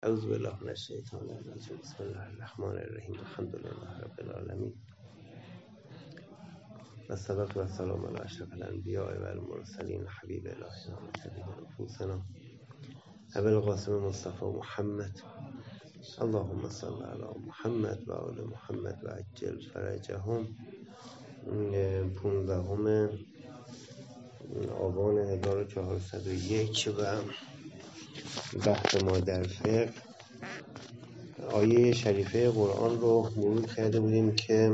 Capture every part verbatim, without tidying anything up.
اعوذ بالله من الشیطان الرجیم. بسم الله الرحمن الرحیم. الحمد لله رب العالمین و الصلاة و السلام علی اشرف الانبیاء و المرسلین حبیب الهی و طبیب نفوسنا ابی القاسم مصطفی محمد. اللهم صل علی محمد و آل محمد و عجل فرجهم. پونزدهم آبان هزار و چهارصد و یک و بحث ما در فقه آیه شریفه قرآن رو مرور کرده بودیم که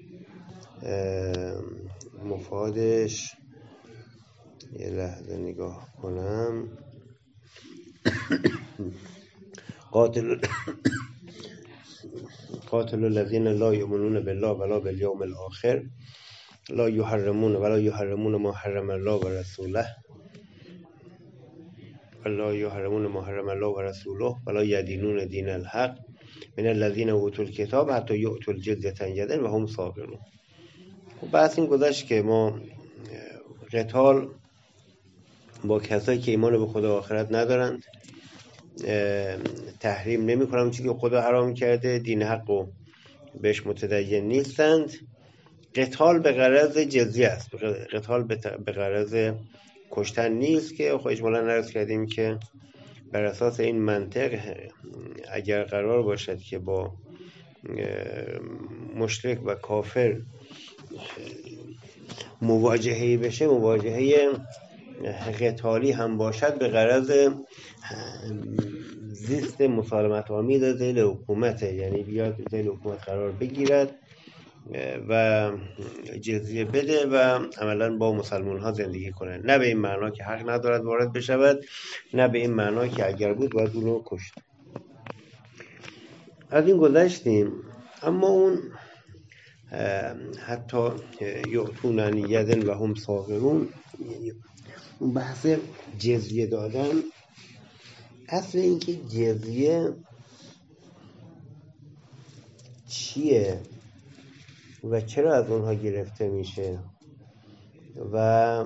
مفادش یه لحظه نگاه کنم. قاتل قاتل الذین لا یؤمنون بالله ولا بالیوم الاخر لا یحرمون ولا یحرمون ما حرم الله و رسوله ولا یحرمون ما حرم الله و رسوله ولا یدینون دین الحق من الذین اوتوا الکتاب حتی یؤتوا الجزیة عن ید و هم صاغرون. بحث این گذشت که ما قتال با کسایی که ایمان به خدا و آخرت ندارند تحریم نمی کنم، چیزی که خدا حرام کرده، دین حق و بهش متدین نیستند. قتال به غرض جزیه است، قتال به غرض کشتن نیست که خب اجمالا عرض کردیم که بر اساس این منطق اگر قرار باشد که با مشرک و کافر مواجهه بشه، مواجهه قتالی هم باشد به غرض زیست مسالمت آمیز ذیل حکومت، یعنی بیاد ذیل حکومت قرار بگیرد و جزیه بده و عملا با مسلمان ها زندگی کنه. نه به این معنا که حق ندارد وارد بشود، نه به این معنا که اگر بود باید اون رو کشت. از این گذشتیم. اما اون حتی یؤتون عن ید و هم صاغرون، اون بحث جزیه دادن، اصل این که جزیه چیه و چرا از اونها گرفته میشه و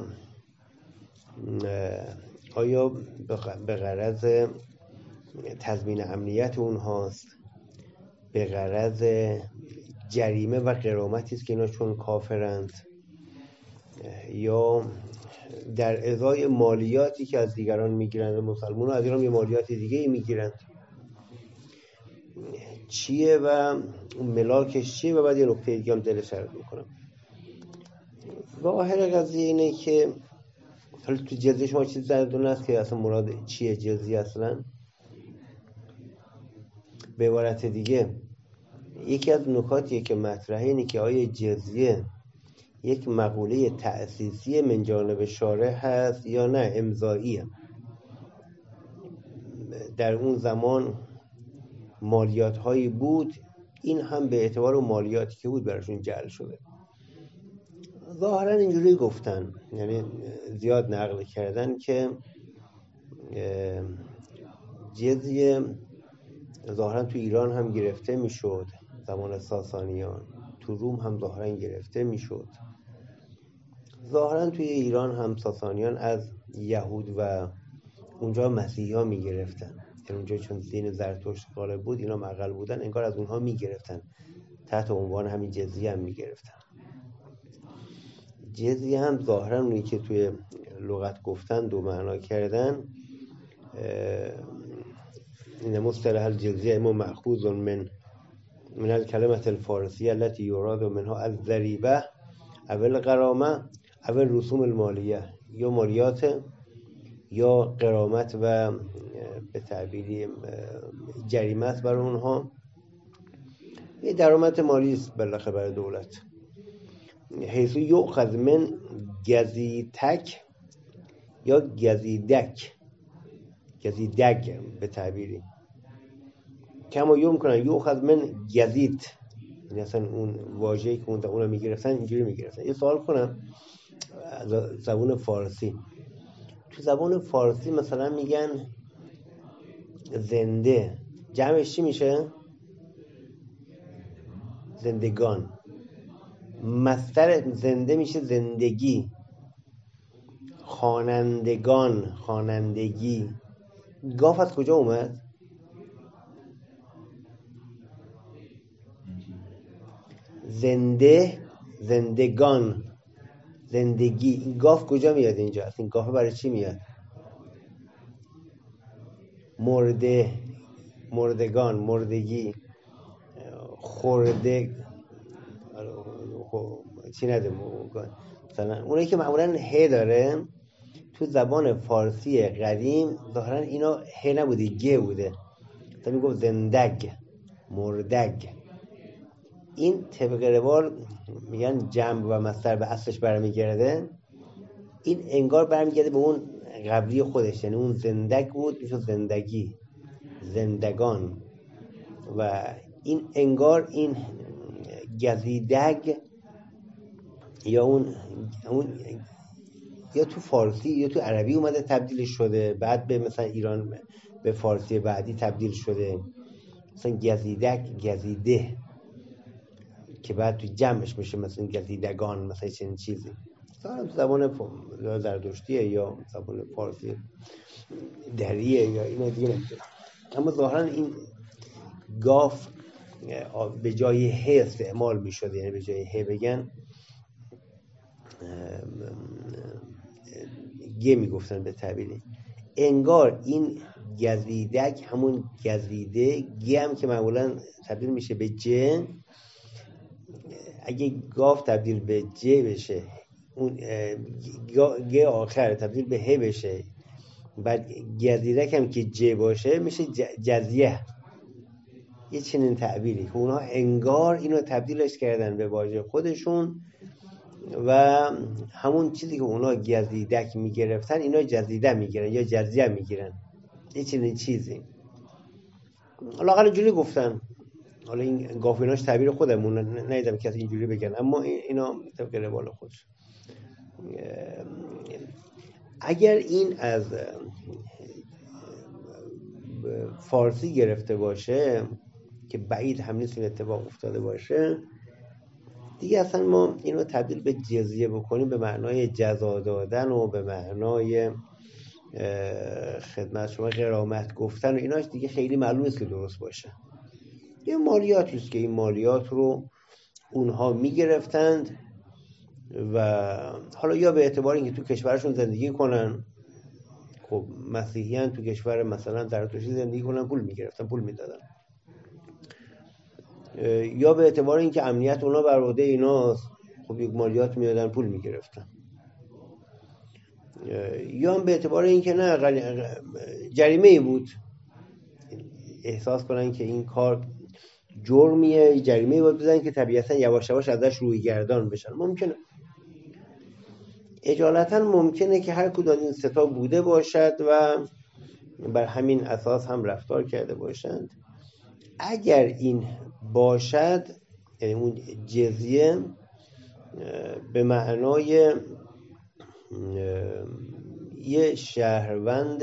آیا به غرض تضمین امنیت اونهاست، به غرض جریمه و غرامتی است که اینا چون کافرند، یا در ازای مالیاتی که از دیگران میگیرند، مسلمان‌ها از ایران یه مالیات دیگه ای میگیرند، چیه و ملاکش چیه؟ و بعد یه نکته دیگه هم دلش عرض میکنم. ظاهر قضیه اینه که حالا تو جزیه شما چیز دردون است که اصلا مراد چیه جزیه اصلا. به عبارت دیگه یکی از نکاتیه که مطرحه اینه که آیا جزیه یک مقوله تأسیسی من جانب شارع هست یا نه امضاییه. در اون زمان مالیات هایی بود، این هم به اعتبار مالیاتی که بود براشون جعل شده. ظاهرا اینجوری گفتن، یعنی زیاد نقل کردن که جزیه ظاهرا تو ایران هم گرفته میشد زمان ساسانیان، تو روم هم ظاهرا گرفته میشد. ظاهرا توی ایران هم ساسانیان از یهود و اونجا مسیحی ها میگرفتن، یعنی اونجا چون دین زرتشت غالب بود، اینا مقل بودن، انگار از اونها میگرفتن، تحت عنوان همین جزیه هم میگرفتن. جزیه هم ظاهرا اونی که توی لغت گفتن دو معنا کردن. این مصطلح الجزیه اما مأخوذ من من الکلمه الفارسیه التي یراد منها الضریبه او الغرامه او الرسوم المالیه، یا مالیات یا غرامت و به تعبیری جریمه است برای اونها. این درآمد مالی است بالاخره برای دولت. حیث یؤخذ من گزیتک یا گزیدک، گزیدک به تعبیری کما یوم کنن یؤخذ من گزیت، یعنی اصلا اون واژه‌ای که اون اونو میگرفتن اینجوری میگرفتن. یه سوال کنم، زبان فارسی، تو زبان فارسی مثلا میگن زنده، جمعش چی میشه؟ زندگان. مصدر زنده میشه زندگی. خوانندگان، خوانندگی. گاف از کجا اومد؟ زنده، زندگان، زندگی. این گاف کجا میاد اینجا؟ این گاف برای چی میاد؟ مرده، مردگان، مردگی، خورده، چی نده مثلا اونایی که معمولا ه داره تو زبان فارسی قدیم ظاهرا اینا ه نبوده، گ بوده. مثلا میگفت زندگ، مردگ. این طبق روال میگن جمع و مصدر به اصلش برمیگرده. این انگار برمیگرده به اون قبلی خودش، یعنی اون زندگ بود میشه زندگی، زندگان. و این انگار این گزیدگ یا اون اون یا تو فارسی یا تو عربی اومده تبدیل شده، بعد به مثلا ایران به فارسی بعدی تبدیل شده، مثلا گزیدک، گزیده، که بعد تو جمعش میشه مثلا گزیدگان، مثلا چنین چیزی. مثلا تو زبان زرتشتیه یا زبان فارسی دریه یا اینا دیگه نمیدونم. اما ظاهرا این گاف به جای ه استعمال میشده، یعنی به جای ه بگن گه میگفتن به تعبیری. انگار این گزیدک همون گزیده، گه هم که معمولا تبدیل میشه به ج. اگه گاف تبدیل به ج بشه، اون گه آخر تبدیل به ه بشه، بعد گزیدک هم که ج باشه میشه جزیه. یه چنین تعبیری که اونها انگار اینو تبدیلش کردن به واژه خودشون و همون چیزی که اونا گزیدک میگرفتن اینا جزیده میگیرن یا جزیه میگیرن، یه چنین چیزی. حالا حالا جوری گفتن، حالا این گافیناش تعبیر خودمون، ندیدم کسی اینجوری بگن، اما اینا طبق روال خودش. اگر این از فارسی گرفته باشه که بعید هم نیست این اتفاق افتاده باشه، دیگه اصلا ما اینو تبدیل به جزیه بکنیم به معنای جزا دادن و به معنای خدمت شما غرامت گفتن و ایناش دیگه خیلی معلوم نیست که درست باشه. یه مالیاتی است که این مالیات رو اونها میگرفتند و حالا یا به اعتبار اینکه تو کشورشون زندگی کنن، خب مسیحیان تو کشور مثلا زرتشتی زندگی کنن پول میگرفتن، پول میدادن، یا به اعتبار اینکه امنیت اونا بر عهده ایناست، خب یک مالیات میدادن پول میگرفتن، یا هم به اعتبار اینکه نه جریمه ای بود، احساس کنن که این کار جرمیه، جریمه ای بود بزنن که طبیعتا یواش یواش ازش روی گردان بشن. ممکنه اجالتا ممکنه که هر کدوم از این ستا بوده باشد و بر همین اساس هم رفتار کرده باشند. اگر این باشد، یعنی اون جزیه به معنای یه شهروند،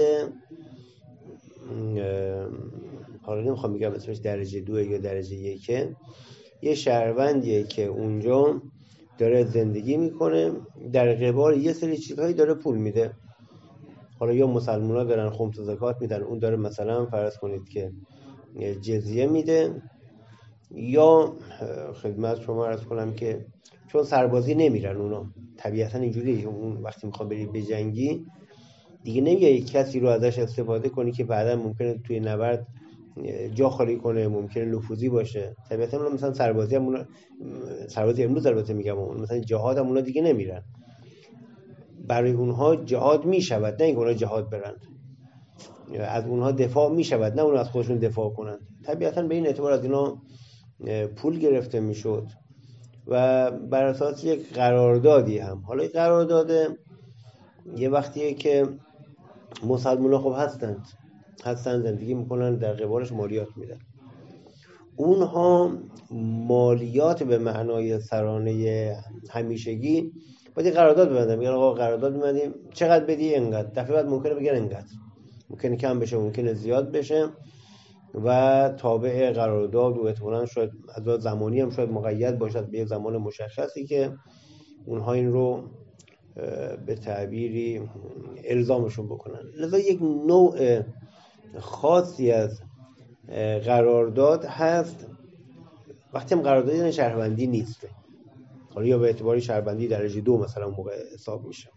حالا نمیخوام بگم اسمش درجه دو یا درجه یکه، یه شهروندیه که اونجا داره زندگی میکنه، در قبال یه سری چیزهایی داره پول میده. حالا یا مسلمان ها دارن خمس و زکات میدن، اون داره مثلا فرض کنید که جزیه میده، یا خدمت شما عرض کنم که چون سربازی نمیرن اونا، طبیعتا اینجوری اون وقتی میخواد بری به جنگی دیگه نمیای کسی رو ازش استفاده کنی که بعدا ممکنه توی نبرد جا خالی کنه، ممکنه نفوذی باشه. طبیعتا اونا مثلا سربازی هم اونا، سربازی امروز البته میگم، اون مثلا جهاد هم اونا دیگه نمیرن، برای اونها جهاد میشود، نه اینکه اونا جهاد برند، از اونها دفاع میشود، نه اونها از خودشون دفاع کنند. طبیعتا به این اعتبار از اینا پول گرفته میشد و بر اساس یک قراردادی هم. حالا این قرارداد یه وقتیه که مسلمان خب هستند هستند زندگی میکنن، در قبالش مالیات میدن. اونها مالیات به معنای سرانه همیشگی باید قرارداد ببندن، میگن آقا قرارداد می‌بندیم چقدر بدی اینقدر، دفعه بعد ممکنه بگن اینقدر، ممکنه کم بشه ممکنه زیاد بشه و تابع قرارداد و احتمالاً شاید از زمانی هم شاید مقید باشد به زمان مشخصی که اونها این رو به تعبیری الزامشون بکنن. لذا یک نوع خاصی از قرارداد هست، وقتی هم قرارداد شهروندی نیست، حالا یا به اعتباری شهروندی درجه دو مثلا موقع حساب میشه.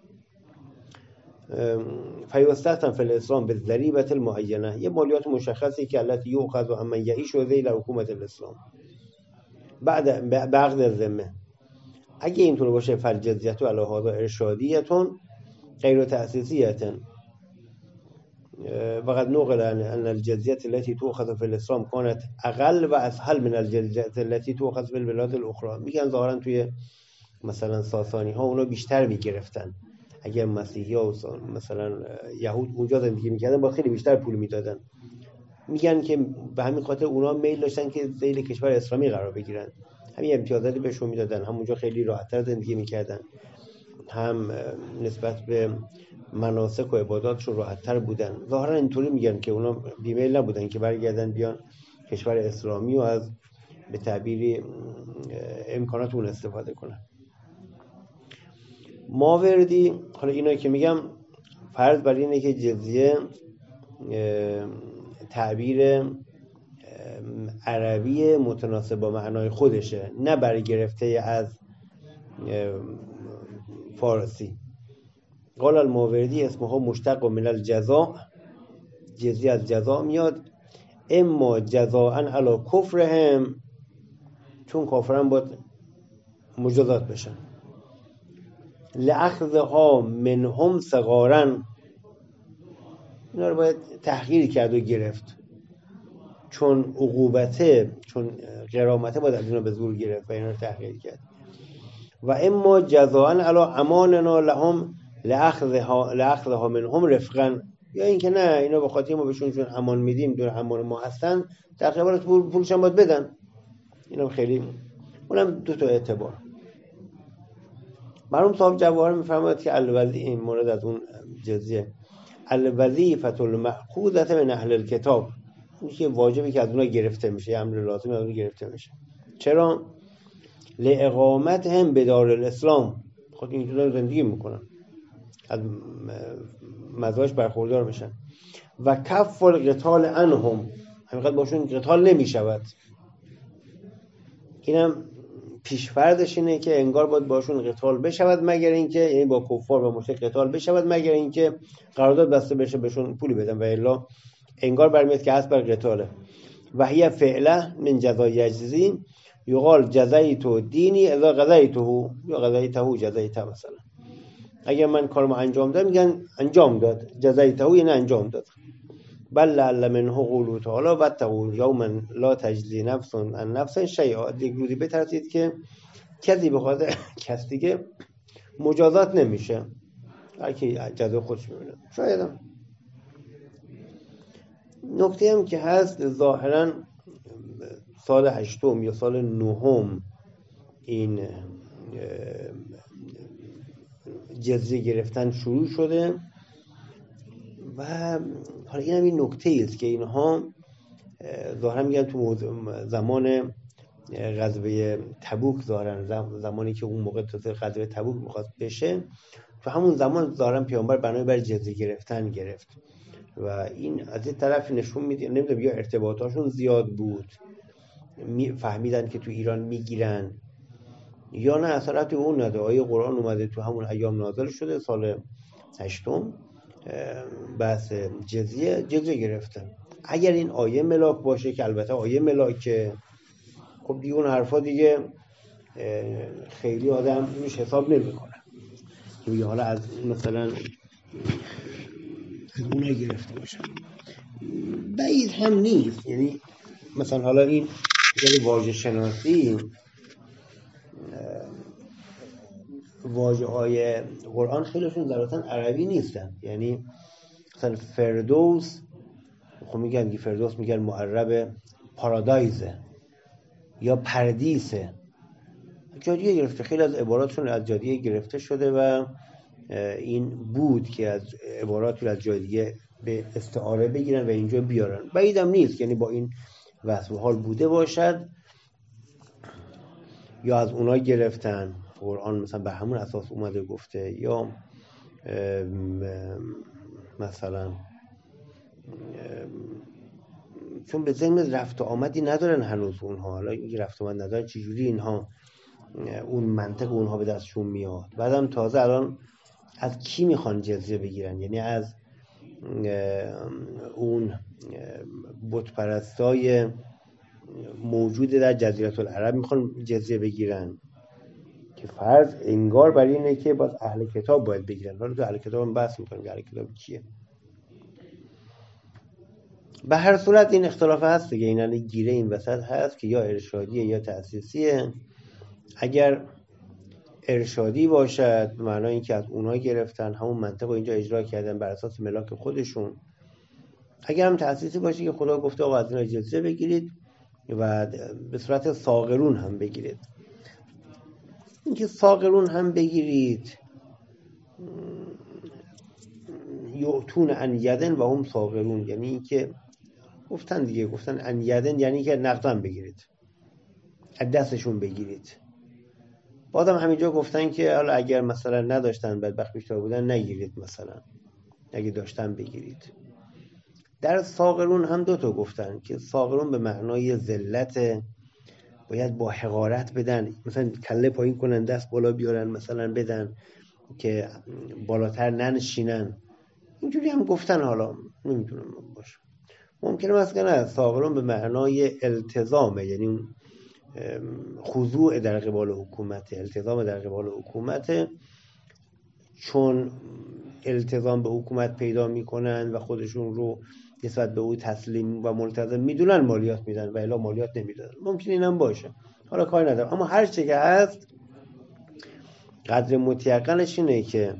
فیستخدم فی الاسلام به ضریبة المعینه، یه مالیات مشخصی که التي یؤخذ عمن یعیش ذیل حکومت الاسلام بعد بعقد الذمه. اگه اینطور باشه فالجزیه علی هذا ارشادیه غیر تأسیسیه وقد نقل ان الجزیه التي تؤخذ في الاسلام كانت اقل و اسهل من الجزیه التي تؤخذ في البلاد الاخرى. میگن ظاهرا توی مثلا ساسانی ها اونا بیشتر میگرفتن، اگر مسیحی ها مثلا یهود اونجا زندگی میکردن با خیلی بیشتر پول میدادن. میگن که به همین خاطر اونا میل داشتن که ذیل کشور اسلامی قرار بگیرن، همین امتیازاتی بهشون میدادن، هم اونجا خیلی راحت‌تر زندگی میکردن، هم نسبت به مناسک و عباداتشون راحت‌تر بودن. ظاهرا اینطوری میگن که اونا بیمیل نبودن که برگردن بیان کشور اسلامی و از به تعبیری امکانات اون استفاده کنن. ماوردی، حالا اینا که میگم فرض بر اینه که جزیه تعبیر عربی متناسب با معنای خودشه، نه برگرفته از فارسی. قال الماوردی اسمها مشتق من الجزاء، جزیه از جزاء میاد. اما جزاء علی کفرهم، چون کافران باید مجازات بشن. لأخذها منهم صغارا، اینا رو باید تحقیر کرد و گرفت، چون عقوبته، چون غرامته باید از اینا به زور گرفت و اینا رو تحقیر کرد. و اما جزاء علی اماننا لهم لأخذها لأخذها منهم رفقا، یا اینکه نه اینا به خاطر ما بهشون چون امان میدیم، دور امان ما هستن، تقریبا پول پولش هم باید بدن. اینا خیلی، اونم دو تا اعتبار. مرحوم صاحب جواهر میفرماید که الوظیفه، این مورد از اون جزیه، الوظیفه المأخوذه من اهل الکتاب، این که واجبی که از اونها گرفته میشه، امر لازمی از اونها گرفته میشه. چرا؟ لاقامتهم بدار الاسلام، خود اینجا زندگی میکنن، از مزاج برخوردار میشن. و کف القتال عنهم، همینقدر باشون قتال نمیشود. اینم پیشفرضش اینه که انگار باید باشون قتال بشود، مگر اینکه، یعنی با کفار و مشرک قتال بشود مگر اینکه قرارداد بسته بشه بهشون پولی بدن، و الا انگار برمیاد که هست بر قتاله. و هی فعله من جزای یجزی، یقال جزایتو دینی اذا قضایته، یا قضایته جزایته. مثلا اگر من کارمو انجام دادم میگن انجام داد، جزایته یعنی انجام داد. بل لعل منه قوله تعالی واتقوا یوما لا تجزی نفس عن نفس شیئا، یک روزی بترسید که کسی بخواد کس دیگه مجازات نمیشه، هر کی جزای خودش میبینه. شاید هم نکته هم که هست، ظاهرا سال هشتم یا سال نهم این جزیه گرفتن شروع شده. و حالا این هم این نکته ایست که اینها ظاهرا میگن تو زمان غزوه تبوک، ظاهرا زمانی که اون موقع تو غزوه تبوک میخواد بشه، تو همون زمان ظاهرا پیامبر بنای بر جزیه گرفتن گرفت. و این از این طرف نشون میده، نمیدونم یا ارتباطاشون زیاد بود، فهمیدن که تو ایران میگیرن، یا نه اصلا تو اون نده. آیه قرآن اومده تو همون ایام نازل شده، سال هشتم بحث جزیه جزیه گرفتن. اگر این آیه ملاک باشه، که البته آیه ملاکه، خب دیگه اون حرفا دیگه خیلی آدم روش حساب نمیکنه که حالا از مثلا از اونها گرفته باشن. بعید هم نیست، یعنی مثلا حالا این یعنی واژه شناسی، واژه های قرآن خیلیشون ذاتاً عربی نیستن. یعنی مثلا فردوس، خب میگن که فردوس میگن معرب پارادایزه یا پردیسه، جادیه گرفته. خیلی از عباراتشون از جادیه گرفته شده و این بود که از عبارات از جادیه به استعاره بگیرن و اینجا بیارن. بعیدم نیست، یعنی با این وصف حال بوده باشد یا از اونها گرفتن. قرآن مثلا به همون اساس اومده گفته، یا مثلا چون به ذهن رفت و آمدی ندارن هنوز اونها، حالا این رفت و آمد ندارن چجوری اینها اون منطق اونها به دستشون میاد؟ بعدم تازه الان از کی میخوان جزیه بگیرن؟ یعنی از اون بت پرستای موجود در جزیره العرب میخوان جزیه بگیرن که فرض انگار برای اینه که باز اهل کتاب باید بگیرن. حالا تو اهل کتاب هم بحث میکنیم که اهل کتاب کیه. به هر صورت این اختلاف هست دیگه، این یعنی گیره این وسط هست که یا ارشادیه یا تأسیسیه. اگر ارشادی باشد معنای این که از اونها گرفتن همون منطق رو اینجا اجرا کردن بر اساس ملاک خودشون. اگر هم تأسیسی باشه که خدا گفته آقا از اینا جزیه بگیرید و به صورت صاغرون هم بگیرید. اینکه صاغرون هم بگیرید، یعطون ان یدن و هم صاغرون، یعنی اینکه گفتن دیگه، گفتن ان یدن یعنی که نقدن بگیرید، از دستشون بگیرید. بعدم همینجا گفتن که حالا اگر مثلا نداشتن بدبخت بیشتر بودن نگیرید، مثلا اگه داشتن بگیرید. در صاغرون هم دو تا گفتن که صاغرون به معنای ذلت، باید با حقارت بدن، مثلا کله پایین کنن دست بالا بیارن مثلا بدن که بالاتر ننشینن. اینجوری هم گفتن، حالا نمیتونم باشه. ممکنه مثلا صاغرون به معنای التزامه، یعنی خضوع در قبال حکومت، التزام در قبال حکومت، چون التزام به حکومت پیدا میکنن و خودشون رو نسبت به او تسلیم و ملتزم میدونن مالیات میدن و الا مالیات نمیدن. ممکن اینم باشه، حالا کاری ندارم. اما هر چه که هست قدر متیقنش اینه که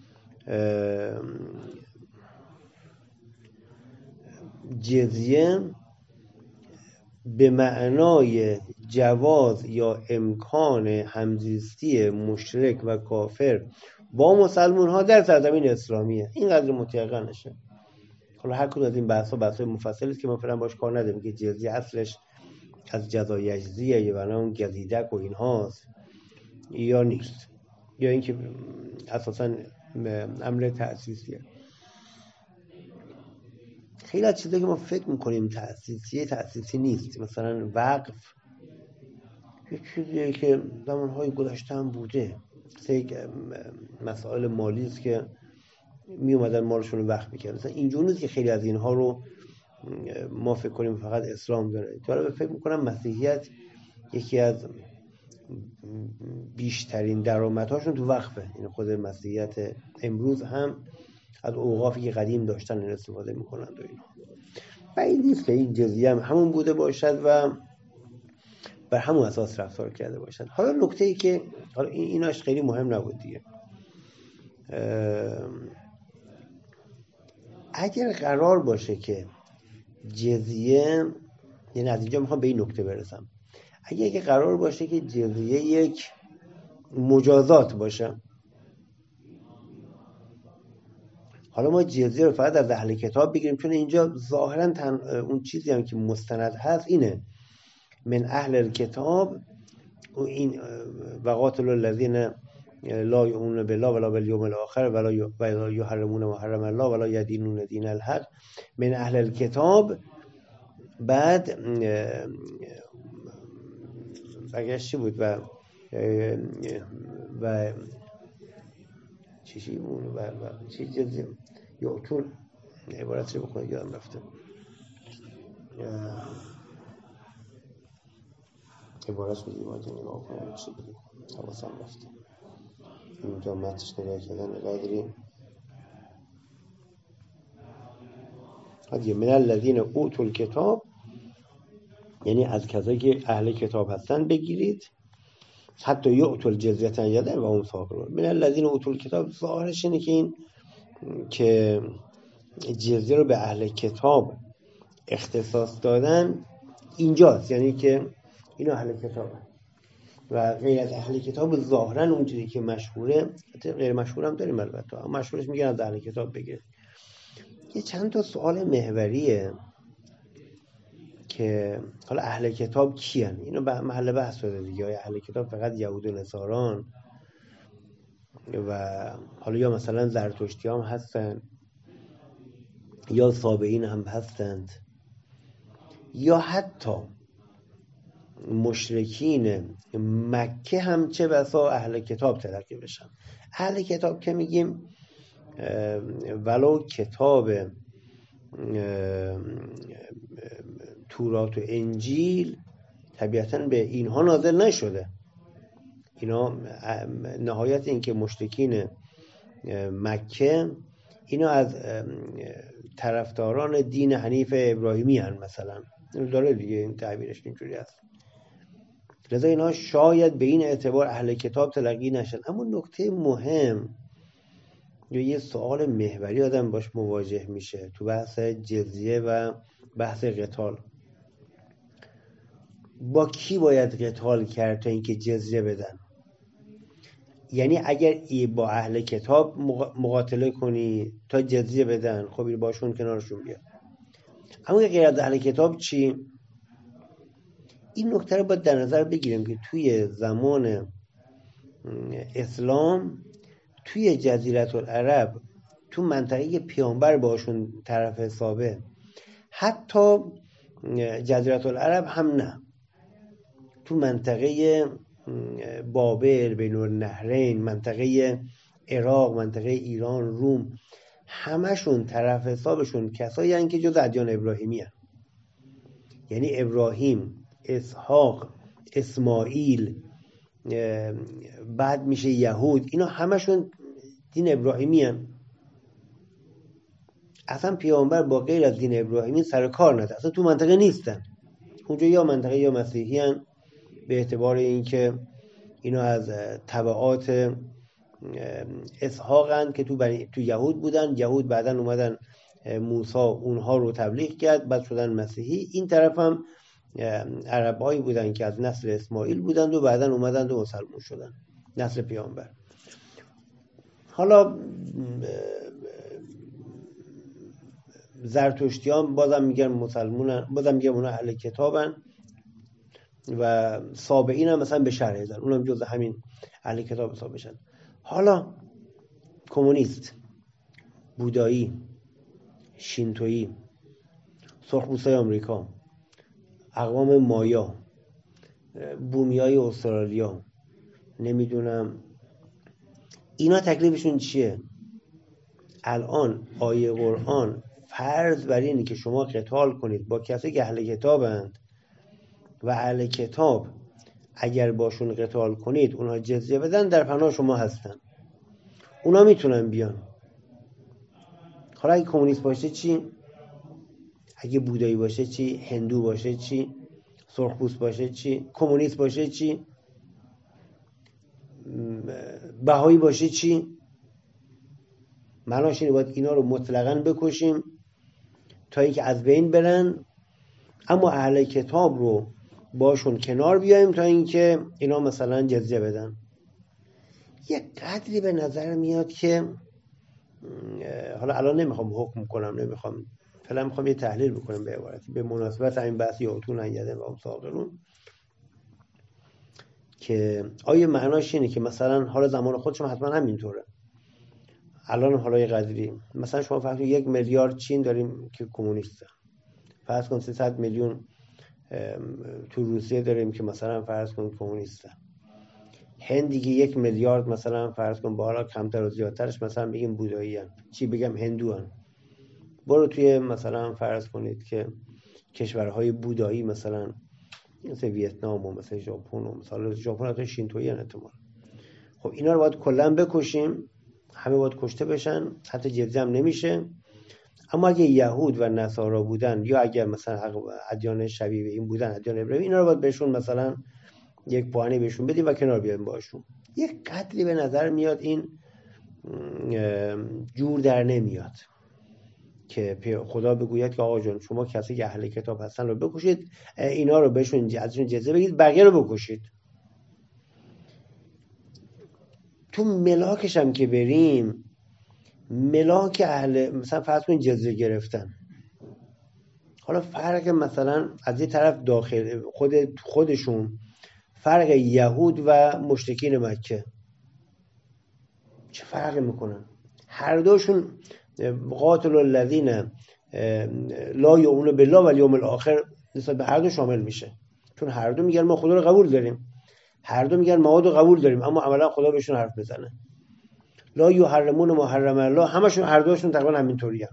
جزیه به معنای جواز یا امکان همزیستی مشرک و کافر با مسلمان ها در سرزمین اسلامیه. این قدر متیقنشه. حالا هر کدوم از این بحث ها بحث های مفصلی است که ما فعلا باش کار نداریم، که جزیه اصلش از جزا یجزیه یا بنا اون گزیدک و این هاست یا نیست، یا اینکه اساسا امر تأسیسیه. خیلی از چیزایی که ما فکر میکنیم تأسیسیه تأسیسی نیست. مثلا وقف یک چیزیه که زمانهای گذشته هم بوده، یک مسائل مالی است که می اومدن مالشون رو وقف میکردن. مثلا اینجور نیست که خیلی از اینها رو ما فکر کنیم فقط اسلام داره. جالب فکر میکنم مسیحیت یکی از بیشترین درآمدهاشون تو وقفه. این خود مسیحیت امروز هم از اوقافی که قدیم داشتن این استفاده میکنن و اینا. بعید نیست که این جزیه هم همون بوده باشد و بر همون اساس رفتار کرده باشد. حالا نکته ای که حالا ایناش خیلی مهم نبود دیگه، اگر قرار باشه که جزیه، یعنی از اینجا میخوام به این نکته برسم، اگر اگه قرار باشه که جزیه یک مجازات باشه، حالا ما جزیه رو فقط از اهل کتاب بگیریم، چون اینجا ظاهرا تن... اون چیزی هم که مستند هست اینه من اهل الکتاب و این وقاتل الذین لا یؤمنون بالله ولا بالیوم الاخر ولا یحرمون ما حرم الله ولا یدینون دین الحق من اهل الکتاب. بعد بگشت چی بود و و چیشی بود و چی جزی یعطون، عبارت رو بکنه یادم رفته، عبارت رو دیواجه نگاه کنم چی بود حواسم رفته. اینجا متنش نگاه کردن قدری هدیه من الذین اوتوا الکتاب، یعنی از کسایی که اهل کتاب هستن بگیرید، حتی یؤتوا الجزیه عن ید و هم صاغرون. من الذین اوتوا الکتاب ظاهرش اینه که این که جزیه رو به اهل کتاب اختصاص دادن اینجاست، یعنی که اینا اهل کتابن و غیر از اهل کتاب ظاهرا اونجوری که مشهوره، غیر مشهور هم داریم البته، اما مشهورش میگن از اهل کتاب بگیر. یه چند تا سوال محوریه که حالا اهل کتاب کیان؟ اینو به محل بحث شده دیگه. یا اهل کتاب فقط یهود و نصاران و حالا یا مثلا زرتشتی هم هستن یا سابعین هم هستند یا حتی مشرکین مکه هم چه بسا اهل کتاب تلقی بشن. اهل کتاب که میگیم ولو کتاب تورات و انجیل طبیعتاً به اینها نازل نشده. اینا نهایت این که مشرکین مکه اینا از طرفداران دین حنیف ابراهیمی هن، مثلا داره دیگه این تعبیرش اینجوری است. لذا اینا شاید به این اعتبار اهل کتاب تلقی نشن. اما نکته مهم یا یه سوال محوری آدم باش مواجه میشه تو بحث جزیه و بحث قتال، با کی باید قتال کرد تا اینکه جزیه بدن؟ یعنی اگر ای با اهل کتاب مقاتله کنی تا جزیه بدن، خب باشون کنارشون بیاد. اما غیر از اهل کتاب چی؟ این نکته رو باید در نظر بگیریم که توی زمان اسلام توی جزیره العرب، تو منطقه پیامبر باشون طرف حسابه، حتی جزیره العرب هم نه، تو منطقه بابل، بین النهرین، منطقه عراق، منطقه ایران، روم، همشون طرف حسابشون کسایی هستند که جز ادیان ابراهیمی هستند. یعنی ابراهیم، اسحاق، اسماعیل، بعد میشه یهود، اینا همشون دین ابراهیمی هستند. اصلا پیامبر با غیر از دین ابراهیمی سر کار نداره، اصلا تو منطقه نیستن. اونجا یا منطقه یا مسیحی هستند، به اعتبار اینکه اینا از تبعات اسحاق هستند که تو بنی... تو یهود بودن. یهود بعدن اومدن موسی اونها رو تبلیغ کرد، بعد شدن مسیحی. این طرف هم عربایی بودن که از نسل اسماعیل بودند و بعدن اومدن و مسلمان شدن، نسل پیامبر. حالا زرتشتیان بازم میگن مسلمانن، بازم میگن اونا اهل کتابن، و سابعین هم مثلا به شرع زن، اونم جز همین اهل کتاب حساب بشن. حالا کمونیست، بودایی، شینتویی، سرخپوستای آمریکا، اقوام مایا، بومیای استرالیا، نمیدونم اینا تکلیفشون چیه؟ الان آیه قرآن فرض بر اینه که شما قتال کنید با کسایی که اهل کتابند و اهل کتاب اگر باشون قتال کنید اونها جزیه بدن، در پناه شما هستن، اونا میتونن بیان. حالا اگه کمونیست باشه چی؟ اگه بودایی باشه چی؟ هندو باشه چی؟ سرخپوست باشه چی؟ کمونیست باشه چی؟ بهایی باشه چی؟ معناش اینه باید اینا رو مطلقاً بکشیم تا اینکه از بین برن، اما اهل کتاب رو باشون کنار بیایم تا اینکه اینا مثلا جزیه بدن. یک قدری به نظر میاد که حالا الان نمیخوام حکم کنم، نمیخوام فعلا، میخوام یه تحلیل بکنم به عبارتی به مناسبت این بحث یاتون انیده و امساقلون، که آیا معناش اینه که مثلا حالا زمان خودشم حتما همینطوره، الان حالا یه قدری مثلا شما فرض کنید یک میلیارد چین داریم که کمونیسته، فرض کن سیصد میلیون تو روسیه داریم که مثلا فرض کن کمونیسته، هندی که یک میلیارد مثلا فرض کن بالا کمتر و زیادترش مثلا بگیم بودایی هن. چی بگم هندو هن. برو توی مثلا فرض کنید که کشورهای بودایی مثلا مثل ویتنام و مثل ژاپن و مثلا ژاپن حتی شینتویی هن احتمال. خب اینا رو باید کلا بکشیم، همه باید کشته بشن، حتی جزیه هم نمیشه. اما اگه یهود و نصارا بودن یا اگه مثلا ادیان شبیه این بودن، ادیان ابراهیمی، اینا رو باید بهشون مثلا یک پوانی بهشون بدیم و کنار بیایم باشون. یک قتلی به نظر میاد این جور در نمیاد که خدا بگوید که آقا جان شما کسی که اهل کتاب هستن رو بکشید، اینا رو بهشون ازشون جزیه بگید، بقیه رو بکشید. تو ملاکش هم که بریم، ملاک اهل مثلا فرض کنید جزیه گرفتن، حالا فرق مثلا از یه طرف داخل خود خودشون فرق یهود و مشرکین مکه چه فرقی میکنن؟ هر دوشون قاتل الذین لا یؤمنون بالله والیوم الاخر نسبت به هر دو شامل میشه، چون هر دو میگن ما خدا رو قبول داریم، هر دو میگن مواد رو قبول داریم، اما عملا خدا بهشون حرف بزنه. لا یحرمون محرم الله، همشون هر دوشون تقریبا همینطوریه.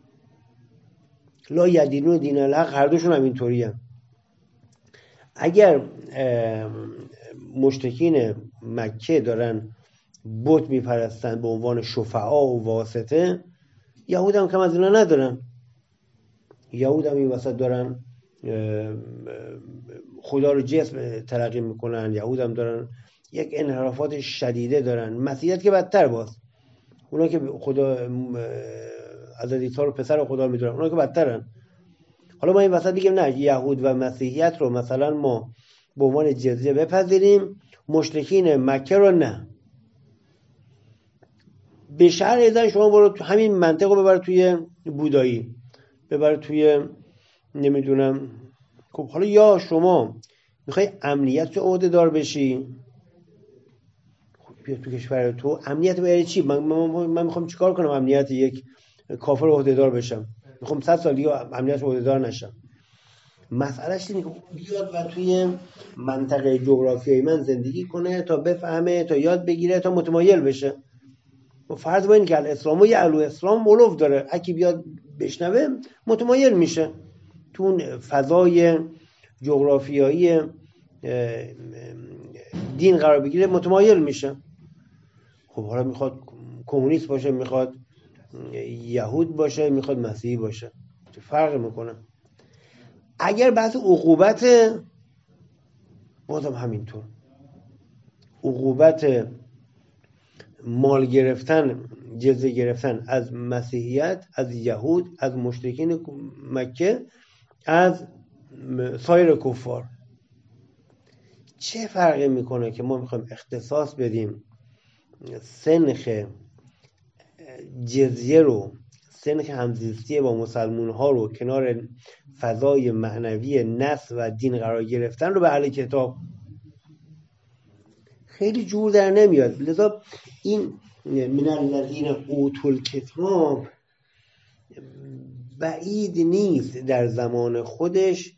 لا یدینون دین الحق، هر دوشون همینطوریه. اگر مشرکین مکه دارن بت میپرستن به عنوان شفعا و واسطه، یهود هم کم از اینا ندارن. یهود هم این وسط دارن خدا رو جسم تلقی میکنن، یهود هم دارن یک انحرافات شدیده دارن. مسیحیت که بدتر، باز اونا که خدا حضرت عیسی رو پسر خدا میدونن، اونا که بدترن. حالا ما این وسط میگیم نه، یهود و مسیحیت رو مثلا ما به عنوان جزیه بپذیریم، مشرکین مکه رو نه. به شهر ایزن شما برو همین منطق رو ببر توی بودایی، ببر توی نمیدونم. خب حالا یا شما میخوای امنیت رو عهده دار بشی، خب بیا تو کشور تو امنیت برای چی؟ من, من, من میخوام چیکار کنم امنیت یک کافر عهده دار بشم؟ میخوام صد سال دیگه امنیت عهده دار نشم. مسئلهش اینه که بیاد و توی منطقه جغرافیایی من زندگی کنه تا بفهمه، تا یاد بگیره، تا متمایل بشه. و فرض با این که الاسلام و یعلو اسلام مولوف داره، اکی بیاد بشنوه متمایل میشه، تو اون فضای جغرافیایی دین قرار بگیره متمایل میشه. خب حالا میخواد کمونیست باشه، میخواد یهود باشه، میخواد مسیحی باشه، چه فرق میکنه؟ اگر بحث عقوبت، بازم همینطور، عقوبت مال گرفتن، جزیه گرفتن از مسیحیت، از یهود، از مشرکین مکه، از سایر کفار، چه فرقی میکنه که ما میخوایم اختصاص بدیم سنخ جزیه رو، سنخ همزیستی با مسلمون ها رو کنار فضای معنوی نص و دین قرار گرفتن رو به اهل کتاب؟ خیلی جور در نمیاد. لذا این من الذین اوتوا الکتاب بعید نیست در زمان خودش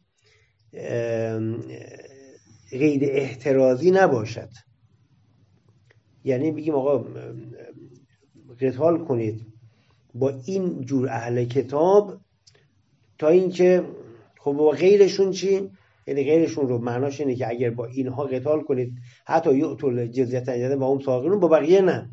قید احترازی نباشد. یعنی بگیم آقا قتال کنید با این جور اهل کتاب، تا اینکه خب با غیرشون چی؟ یعنی غیرشون رو معناش اینه که اگر با اینها قتال کنید حتی یؤتوا جزیة و هم صاغرون، با بقیه نه.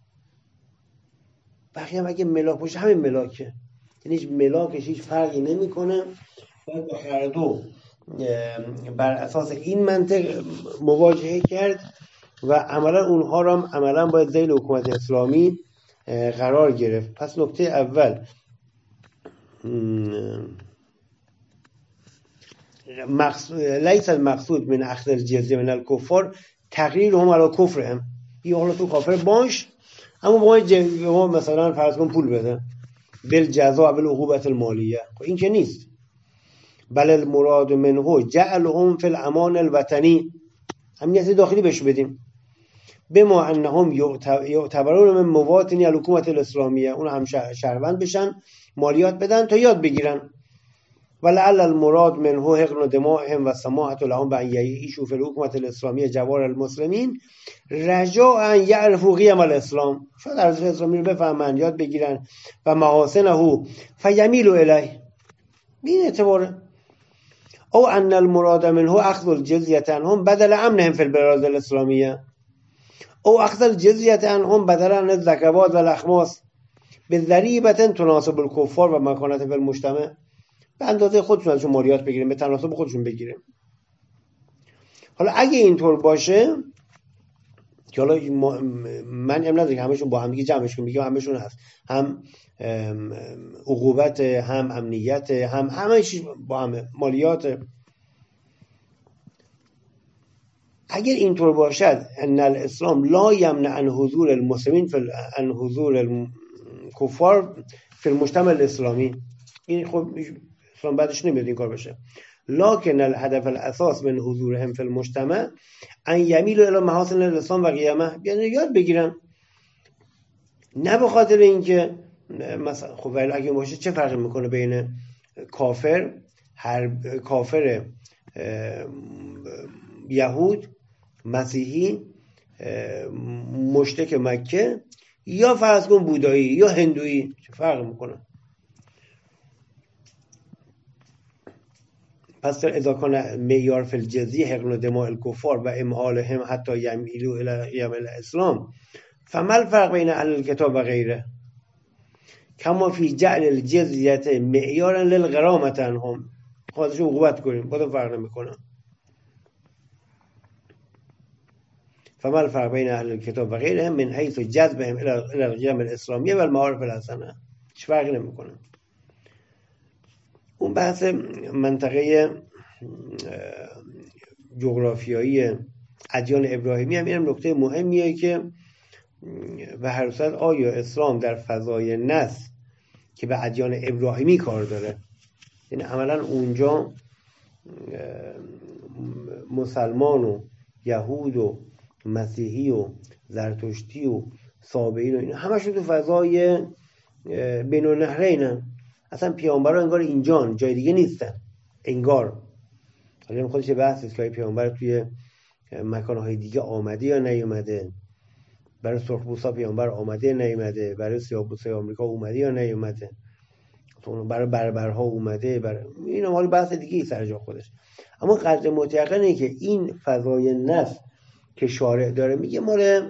بقیه هم اگه ملاک باشه همین ملاکه، یعنی هیچ ملاکش هیچ فرقی نمیکنه. باید با هر دو بر اساس این منطق مواجهه کرد و عملا اونها رو هم عملا باید ذیل حکومت اسلامی قرار گرفت. پس نکته اول، مقصود لیس المقصود من اخذ الجزیه من الکفار تقریرهم علی کفرهم. یا حالا تو کافر باش، اما با ما مثلا فرض کن پول بده، بالجزاء بالعقوبة المالیه. این که نیست. بل المراد منه جعلهم فی الامان الوطنی، امنیت داخلی بهش بدیم. بما انهم یعتبرون من مواطنی الحکومت الاسلامیه، اون هم شهروند بشن، مالیات بدن تا یاد بگیرن. ولعل المراد منه حقن دمائهم و سماحت لهم بان یعیشوا فی الحکومت الاسلامیه جوار المسلمین رجاء ان یعرفوا قیم الاسلام، شاید ارزش اسلامی رو بفهمن، یاد بگیرن، و محاسنه فیمیلوا الیه. این اعتباره. او ان المراد منه اخذ الجزیه عنهم بدل امنهم فی البلاد الاسلامیه، او اخذ الجزیه عنهم بدل عن الزکوات و الاخماس بضریبه تناسب الکفار و مکانت فی المجتمع. به اندازه خودشون ازشون مالیات بگیریم، به تناسب خودشون بگیریم. حالا اگه اینطور باشه که حالا من ام نداره که همشون با هم دیگه جمعش کنیم، میگم همشون هست، هم عقوبت، هم امنیت، هم همه چیز با هم، مالیات. اگر اینطور باشد ان الاسلام لا یمنع عن حضور المسلمین فی عن حضور الکفار فی المجتمع الاسلامی، این خب اسلام بعدش نمیاد این کار بشه. لکن الهدف الاساس من حضورهم فی المجتمع ان یمیلوا الی محاسن الاسلام و قیمه، یعنی یاد بگیرن، نه به خاطر اینکه مثلا خب ولی اگه باشه چه فرقی میکنه بین کافر هر کافر یهود، مسیحی، مشرک مکه یا فرض کن بودایی یا هندویی، چه فرق میکنه؟ پس در اذا کان معیار فی الجزیه حقن دماء الکفار و امهالهم حتی یمیلوا الی الاسلام فما الفرق بین اهل الکتاب و غیره کما فی جعل الجزیه معیارا للغرامه عنهم. خودشون عقوبت کنیم بازم فرق نمیکنه. فما الفرق بین اهل الکتاب و غیرهم من حیث جذبهم الى القیم الاسلامیه و المعارف الحسنه. هیچ فرقی نمیکنه. اون بحث منطقه جغرافیایی ادیان ابراهیمی هم اینم نکته مهمیه که به هر صورت آیا اسلام در فضای نص که به ادیان ابراهیمی کار داره، یعنی عملا اونجا مسلمان و یهود و مسیحی و زرتشتی و سابعین و اینا همشون تو فضای بین النهرینن، اصلا پیامبرا انگار اینجان جای دیگه نیستن انگار. حالا خودش بحث است که پیامبر توی مکانهای دیگه آمده یا نیومده، برای سرخپوستا پیامبر آمده نیومده، برای سیاه‌پوستای آمریکا اومده یا نیومده، برای بربرها اومده، برای اینا مال بحث دیگه ای سر جا خودش. اما قدر متيقنه که این فضای نص که شارع داره میگه مال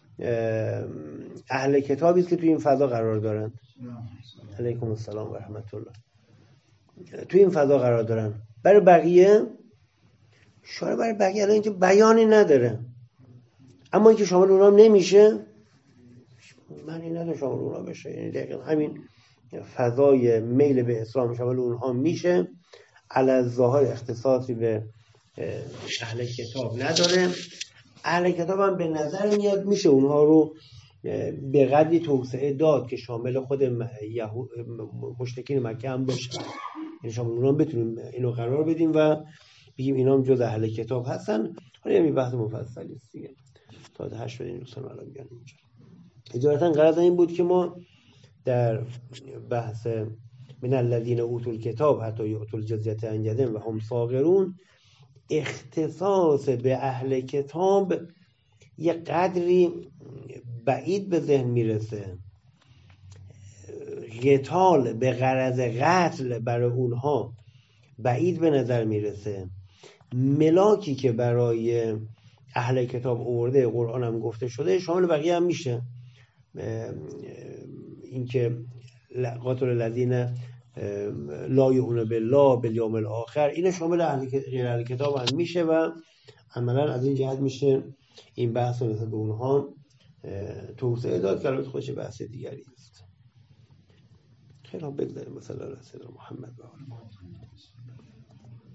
اهل کتابی است که توی این فضا قرار دارن. علیکم السلام و رحمت الله. توی این فضا قرار دارن. برای بقیه شارع برای بقیه الان اینجا بیانی نداره، اما اینکه شامل اونها نمیشه معنی نداره شامل اونها بشه. یعنی دقیقا همین فضای میل به اسلام شامل اونها میشه. علی الظاهر اختصاصی به اهل کتاب نداره. اهل کتاب هم به نظر میاد میشه اونها رو به قدری توسعه داد که شامل خود مشرکین مکه هم بشه. یعنی شامل اونها بتونیم اینو قرار بدیم و بگیم اینا هم جز اهل کتاب هستن. حالا یه بحث مفصلی است دیگه. تا هشت بدین دوستان الان میگن اینجا. اجازهاً غرض این بود که ما در بحث من الذین اوتوا الکتاب حتی یؤتوا الجزیة عن ید و هم صاغرون اختصاص به اهل کتاب یه قدری بعید به ذهن میرسه. قتال به غرض قتل برای اونها بعید به نظر میرسه. ملاکی که برای اهل کتاب آورده قرآن هم گفته شده شامل بقیه هم میشه. اینکه قاتل الذین لا یؤمنون بالله بالیوم الاخر این شامل اهل غیر اهل کتاب هم میشه و عملا از این جهت میشه این بحث رو نسبت به اونها توسعه داد که البته خودش بحث دیگری است. خیلی هم بگذاریم مثلا سیدنا محمد و آله.